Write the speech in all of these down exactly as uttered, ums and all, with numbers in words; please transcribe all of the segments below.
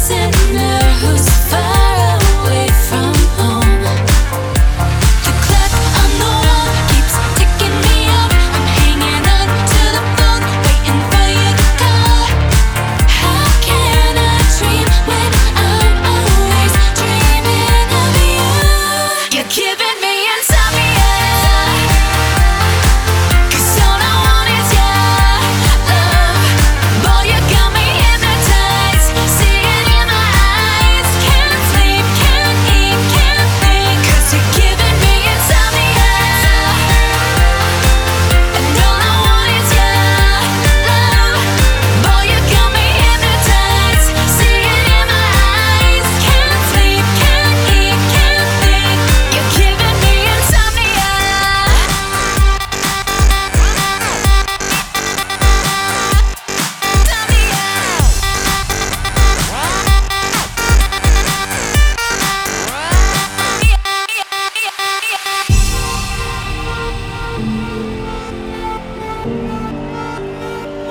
sinner who's far away from home. The clock on the wall keeps ticking me up. I'm hanging on to the phone, waiting for you to call. How can I dream when I'm always dreaming of you? You're giving me insomnia, 'cause all I want is your love. Boy, you got me hypnotized, see it in my eyes. Can't sleep, can't eat, can't think, 'cause you're giving me insomnia. And all I want is your love. Boy, you got me hypnotized, see it in my eyes. Can't sleep, can't eat, can't think, you're giving me insomnia.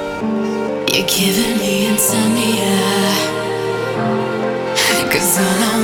You're giving me insomnia, 'cause all I